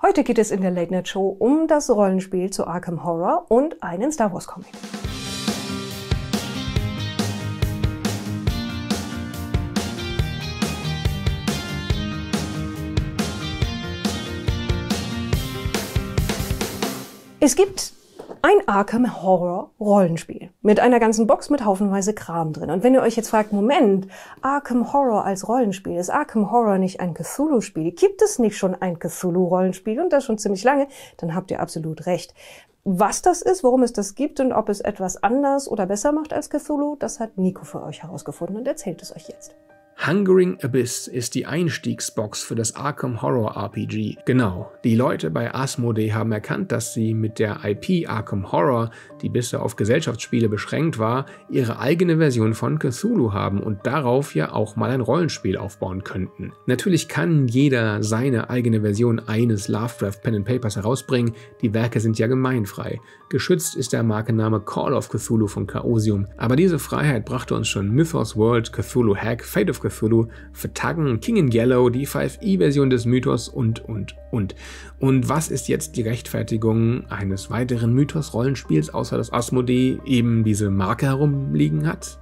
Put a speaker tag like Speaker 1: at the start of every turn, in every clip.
Speaker 1: Heute geht es in der Late Night Show um das Rollenspiel zu Arkham Horror und einen Star Wars Comic. Es gibt ein Arkham Horror Rollenspiel mit einer ganzen Box mit haufenweise Kram drin. Und wenn ihr euch jetzt fragt, Moment, Arkham Horror als Rollenspiel, ist Arkham Horror nicht ein Cthulhu-Spiel? Gibt es nicht schon ein Cthulhu-Rollenspiel und das schon ziemlich lange? Dann habt ihr absolut recht. Was das ist, warum es das gibt und ob es etwas anders oder besser macht als Cthulhu, das hat Nico für euch herausgefunden und erzählt es euch jetzt.
Speaker 2: Hungering Abyss ist die Einstiegsbox für das Arkham Horror RPG. Genau, die Leute bei Asmodee haben erkannt, dass sie mit der IP Arkham Horror, die bisher auf Gesellschaftsspiele beschränkt war, ihre eigene Version von Cthulhu haben und darauf ja auch mal ein Rollenspiel aufbauen könnten. Natürlich kann jeder seine eigene Version eines Lovecraft Pen and Papers herausbringen, die Werke sind ja gemeinfrei. Geschützt ist der Markenname Call of Cthulhu von Chaosium, aber diese Freiheit brachte uns schon Mythos World, Cthulhu Hack, Fate of Cthulhu, Vertaggen, King in Yellow, die 5e-Version des Mythos und. Und was ist jetzt die Rechtfertigung eines weiteren Mythos-Rollenspiels, außer dass Asmodee eben diese Marke herumliegen hat?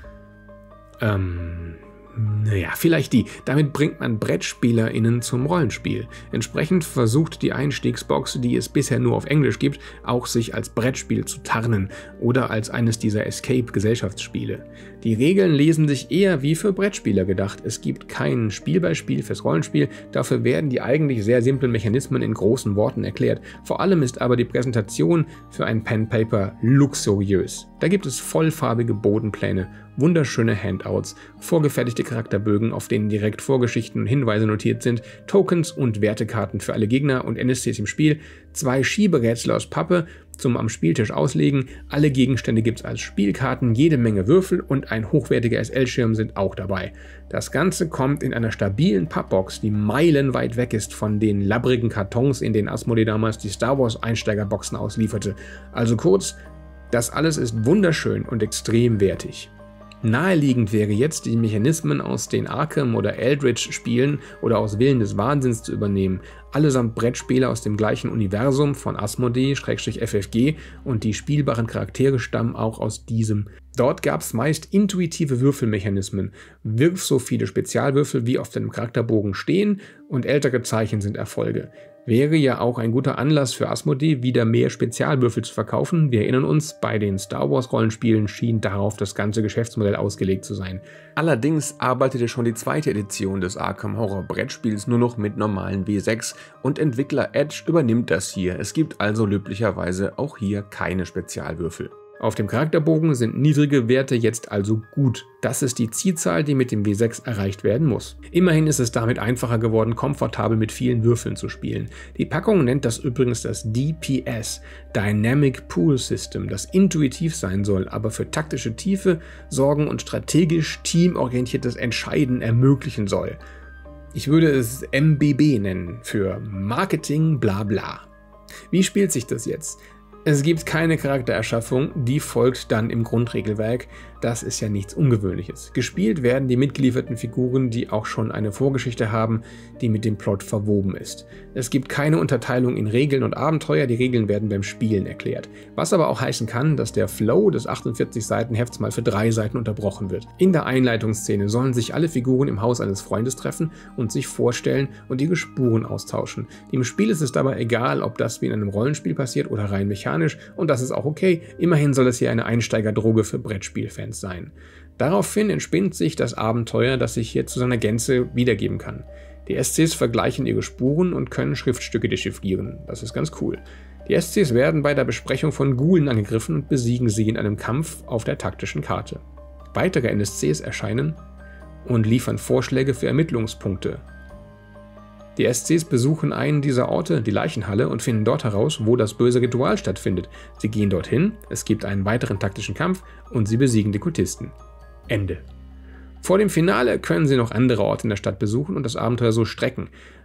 Speaker 2: Naja, vielleicht die. Damit bringt man BrettspielerInnen zum Rollenspiel. Entsprechend versucht die Einstiegsbox, die es bisher nur auf Englisch gibt, auch sich als Brettspiel zu tarnen oder als eines dieser Escape-Gesellschaftsspiele. Die Regeln lesen sich eher wie für Brettspieler gedacht. Es gibt kein Spielbeispiel fürs Rollenspiel, dafür werden die eigentlich sehr simplen Mechanismen in großen Worten erklärt. Vor allem ist aber die Präsentation für ein Pen-Paper luxuriös. Da gibt es vollfarbige Bodenpläne, wunderschöne Handouts, vorgefertigte Charakterbögen, auf denen direkt Vorgeschichten und Hinweise notiert sind, Tokens und Wertekarten für alle Gegner und NSCs im Spiel, 2 Schieberätsel aus Pappe zum am Spieltisch auslegen, alle Gegenstände gibt's als Spielkarten, jede Menge Würfel und ein hochwertiger SL-Schirm sind auch dabei. Das Ganze kommt in einer stabilen Pappbox, die meilenweit weg ist von den labbrigen Kartons, in denen Asmodee damals die Star Wars Einsteigerboxen auslieferte. Also kurz, das alles ist wunderschön und extrem wertig. Naheliegend wäre jetzt, die Mechanismen aus den Arkham- oder Eldritch-Spielen oder aus Willen des Wahnsinns zu übernehmen. Allesamt Brettspiele aus dem gleichen Universum von Asmodee/FFG und die spielbaren Charaktere stammen auch aus diesem. Dort gab es meist intuitive Würfelmechanismen. Wirf so viele Spezialwürfel, wie auf deinem Charakterbogen stehen und ältere Zeichen sind Erfolge. Wäre ja auch ein guter Anlass für Asmodee, wieder mehr Spezialwürfel zu verkaufen. Wir erinnern uns, bei den Star Wars Rollenspielen schien darauf das ganze Geschäftsmodell ausgelegt zu sein. Allerdings arbeitete schon die zweite Edition des Arkham Horror Brettspiels nur noch mit normalen W6 und Entwickler Edge übernimmt das hier. Es gibt also löblicherweise auch hier keine Spezialwürfel. Auf dem Charakterbogen sind niedrige Werte jetzt also gut. Das ist die Zielzahl, die mit dem W6 erreicht werden muss. Immerhin ist es damit einfacher geworden, komfortabel mit vielen Würfeln zu spielen. Die Packung nennt das übrigens das DPS, Dynamic Pool System, das intuitiv sein soll, aber für taktische Tiefe sorgen und strategisch teamorientiertes Entscheiden ermöglichen soll. Ich würde es MBB nennen, für Marketing bla bla. Wie spielt sich das jetzt? Es gibt keine Charaktererschaffung, die folgt dann im Grundregelwerk. Das ist ja nichts Ungewöhnliches. Gespielt werden die mitgelieferten Figuren, die auch schon eine Vorgeschichte haben, die mit dem Plot verwoben ist. Es gibt keine Unterteilung in Regeln und Abenteuer, die Regeln werden beim Spielen erklärt. Was aber auch heißen kann, dass der Flow des 48-Seiten-Hefts mal für 3 Seiten unterbrochen wird. In der Einleitungsszene sollen sich alle Figuren im Haus eines Freundes treffen und sich vorstellen und ihre Spuren austauschen. Dem Spiel ist es dabei egal, ob das wie in einem Rollenspiel passiert oder rein mechanisch, und das ist auch okay. Immerhin soll es hier eine Einsteigerdroge für Brettspielfans sein. Daraufhin entspinnt sich das Abenteuer, das sich hier zu seiner Gänze wiedergeben kann. Die SCs vergleichen ihre Spuren und können Schriftstücke dechiffrieren. Das ist ganz cool. Die SCs werden bei der Besprechung von Ghoulen angegriffen und besiegen sie in einem Kampf auf der taktischen Karte. Weitere NSCs erscheinen und liefern Vorschläge für Ermittlungspunkte. Die SCs besuchen einen dieser Orte, die Leichenhalle, und finden dort heraus, wo das böse Ritual stattfindet. Sie gehen dorthin, es gibt einen weiteren taktischen Kampf und sie besiegen die Kultisten. Ende. Vor dem Finale können sie noch andere Orte in der Stadt besuchen und das Abenteuer so strecken.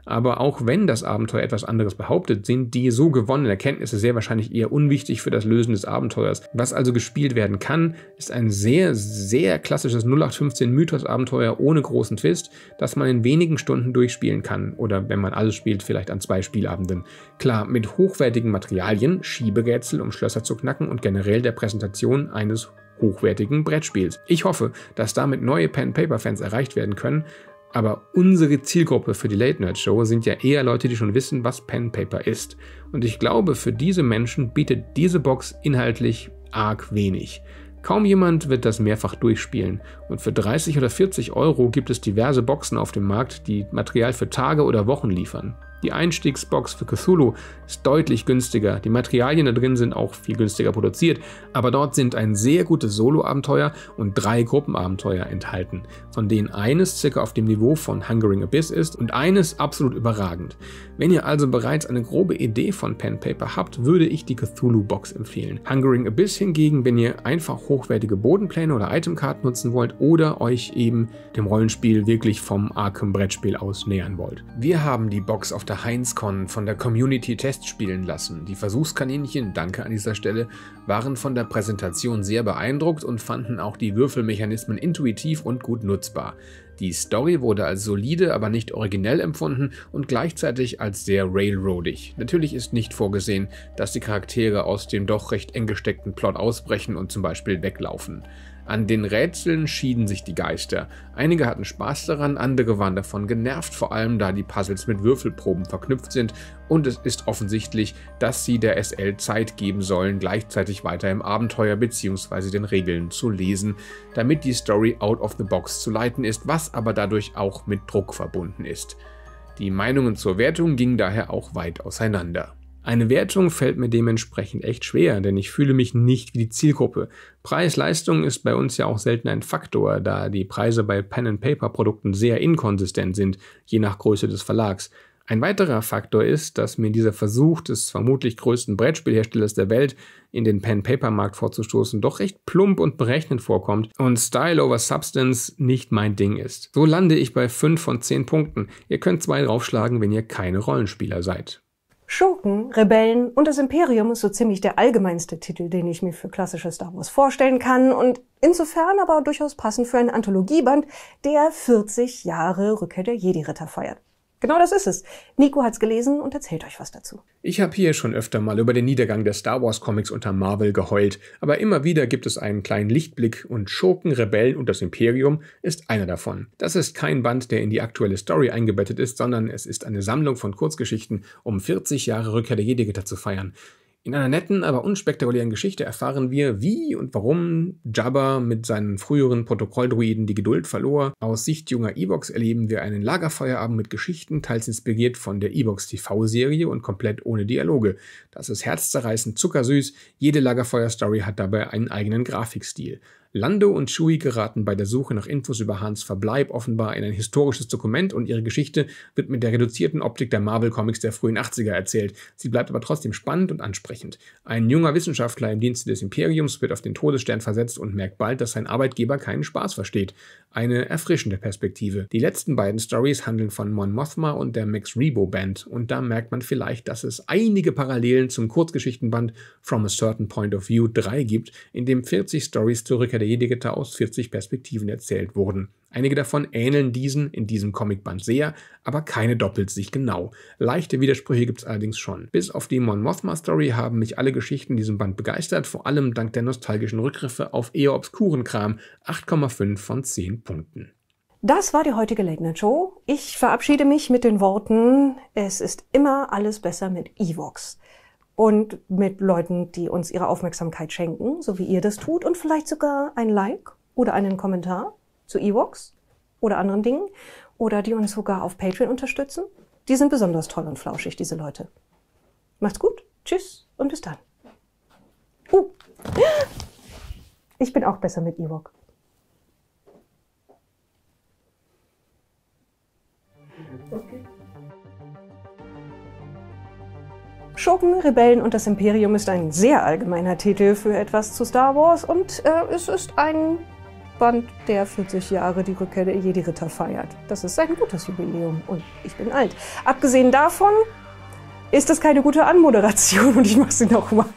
Speaker 2: Aber auch wenn das Abenteuer etwas anderes behauptet, sind die so gewonnenen Erkenntnisse sehr wahrscheinlich eher unwichtig für das Lösen des Abenteuers. Was also gespielt werden kann, ist ein sehr, sehr klassisches 0815 Mythos-Abenteuer ohne großen Twist, das man in wenigen Stunden durchspielen kann oder wenn man alles spielt, vielleicht an 2 Spielabenden. Klar, mit hochwertigen Materialien, Schieberätsel, um Schlösser zu knacken und generell der Präsentation eines hochwertigen Brettspiels. Ich hoffe, dass damit neue Pen-Paper-Fans erreicht werden können, aber unsere Zielgruppe für die Late Nerd Show sind ja eher Leute, die schon wissen, was Pen Paper ist. Und ich glaube, für diese Menschen bietet diese Box inhaltlich arg wenig. Kaum jemand wird das mehrfach durchspielen. Und für 30 oder 40 Euro gibt es diverse Boxen auf dem Markt, die Material für Tage oder Wochen liefern. Die Einstiegsbox für Cthulhu ist deutlich günstiger, die Materialien da drin sind auch viel günstiger produziert, aber dort sind ein sehr gutes Solo-Abenteuer und 3 Gruppenabenteuer enthalten, von denen eines circa auf dem Niveau von Hungering Abyss ist und eines absolut überragend. Wenn ihr also bereits eine grobe Idee von Pen Paper habt, würde ich die Cthulhu-Box empfehlen. Hungering Abyss hingegen, wenn ihr einfach hochwertige Bodenpläne oder Itemkarten nutzen wollt oder euch eben dem Rollenspiel wirklich vom Arkham-Brettspiel aus nähern wollt. Wir haben die Box auf der Heinz-Con von der Community testspielen lassen. Die Versuchskaninchen, danke an dieser Stelle, waren von der Präsentation sehr beeindruckt und fanden auch die Würfelmechanismen intuitiv und gut nutzbar. Die Story wurde als solide, aber nicht originell empfunden und gleichzeitig als sehr railroadig. Natürlich ist nicht vorgesehen, dass die Charaktere aus dem doch recht eng gesteckten Plot ausbrechen und zum Beispiel weglaufen. An den Rätseln schieden sich die Geister. Einige hatten Spaß daran, andere waren davon genervt, vor allem da die Puzzles mit Würfelproben verknüpft sind und es ist offensichtlich, dass sie der SL Zeit geben sollen, gleichzeitig weiter im Abenteuer bzw. den Regeln zu lesen, damit die Story out of the box zu leiten ist, was aber dadurch auch mit Druck verbunden ist. Die Meinungen zur Wertung gingen daher auch weit auseinander. Eine Wertung fällt mir dementsprechend echt schwer, denn ich fühle mich nicht wie die Zielgruppe. Preis-Leistung ist bei uns ja auch selten ein Faktor, da die Preise bei Pen-and-Paper-Produkten sehr inkonsistent sind, je nach Größe des Verlags. Ein weiterer Faktor ist, dass mir dieser Versuch des vermutlich größten Brettspielherstellers der Welt in den Pen-Paper-Markt vorzustoßen doch recht plump und berechnend vorkommt und Style over Substance nicht mein Ding ist. So lande ich bei 5 von 10 Punkten. Ihr könnt 2 draufschlagen, wenn ihr keine Rollenspieler seid.
Speaker 1: Schurken, Rebellen und das Imperium ist so ziemlich der allgemeinste Titel, den ich mir für klassische Star Wars vorstellen kann und insofern aber durchaus passend für einen Anthologieband, der 40 Jahre Rückkehr der Jedi-Ritter feiert. Genau das ist es. Nico hat's gelesen und erzählt euch was dazu.
Speaker 2: Ich habe hier schon öfter mal über den Niedergang der Star Wars Comics unter Marvel geheult, aber immer wieder gibt es einen kleinen Lichtblick und Schurken, Rebellen und das Imperium ist einer davon. Das ist kein Band, der in die aktuelle Story eingebettet ist, sondern es ist eine Sammlung von Kurzgeschichten, um 40 Jahre Rückkehr der Jedi-Ritter zu feiern. In einer netten, aber unspektakulären Geschichte erfahren wir, wie und warum Jabba mit seinen früheren Protokolldruiden die Geduld verlor. Aus Sicht junger Ewoks erleben wir einen Lagerfeuerabend mit Geschichten, teils inspiriert von der Ewoks TV-Serie und komplett ohne Dialoge. Das ist herzzerreißend zuckersüß, jede Lagerfeuer-Story hat dabei einen eigenen Grafikstil. Lando und Chewie geraten bei der Suche nach Infos über Hans Verbleib offenbar in ein historisches Dokument und ihre Geschichte wird mit der reduzierten Optik der Marvel-Comics der frühen 80er erzählt. Sie bleibt aber trotzdem spannend und ansprechend. Ein junger Wissenschaftler im Dienste des Imperiums wird auf den Todesstern versetzt und merkt bald, dass sein Arbeitgeber keinen Spaß versteht. Eine erfrischende Perspektive. Die letzten beiden Stories handeln von Mon Mothma und der Max Rebo Band und da merkt man vielleicht, dass es einige Parallelen zum Kurzgeschichtenband From a Certain Point of View 3 gibt, in dem 40 Stories zur Rückkehr der Jedi-Ritter aus 40 Perspektiven erzählt wurden. Einige davon ähneln diesen in diesem Comicband sehr, aber keine doppelt sich genau. Leichte Widersprüche gibt es allerdings schon. Bis auf die Mon Mothma Story haben mich alle Geschichten in diesem Band begeistert, vor allem dank der nostalgischen Rückgriffe auf eher obskuren Kram. 8,5 von 10 Punkten.
Speaker 1: Das war die heutige Late Night Show. Ich verabschiede mich mit den Worten, es ist immer alles besser mit Ewoks. Und mit Leuten, die uns ihre Aufmerksamkeit schenken, so wie ihr das tut und vielleicht sogar ein Like oder einen Kommentar zu Ewoks oder anderen Dingen oder die uns sogar auf Patreon unterstützen. Die sind besonders toll und flauschig, diese Leute. Macht's gut, tschüss und bis dann. Ich bin auch besser mit Ewok. Okay. Schurken, Rebellen und das Imperium ist ein sehr allgemeiner Titel für etwas zu Star Wars und es ist ein Band, der 40 Jahre die Rückkehr der Jedi-Ritter feiert. Das ist ein gutes Jubiläum und ich bin alt. Abgesehen davon ist das keine gute Anmoderation und ich mache sie noch mal.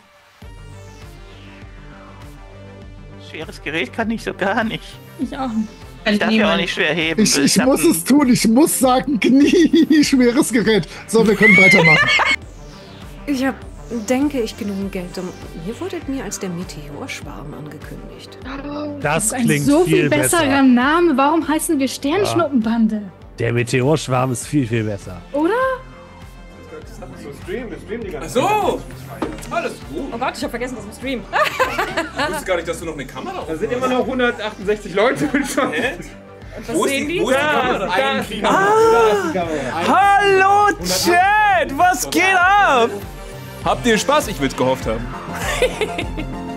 Speaker 3: Schweres Gerät kann ich so gar nicht.
Speaker 4: Ich auch nicht.
Speaker 3: Ich darf ja auch nicht schwer heben.
Speaker 5: Ich muss es tun, ich muss sagen, Knie, schweres Gerät. So, wir können weitermachen.
Speaker 1: Ich habe, denke ich, genug Geld. Ihr wurdet mir als der Meteorschwarm angekündigt.
Speaker 6: Das
Speaker 4: Ein
Speaker 6: klingt
Speaker 4: so
Speaker 6: viel
Speaker 4: viel besserer Name. Warum heißen wir Sternschnuppenbande?
Speaker 6: Der Meteorschwarm ist viel, viel besser.
Speaker 4: Oder?
Speaker 7: Ach so! Alles gut.
Speaker 1: Oh Gott, ich habe vergessen, dass wir streamen.
Speaker 7: Ich wusste gar nicht, dass du noch eine Kamera
Speaker 8: Da sind immer noch 168 Leute im Chat.
Speaker 7: Wo ist die Kamera?
Speaker 8: Da ist die Kamera.
Speaker 7: Hallo Chat! Was geht ab? Habt ihr Spaß? Ich will's gehofft haben.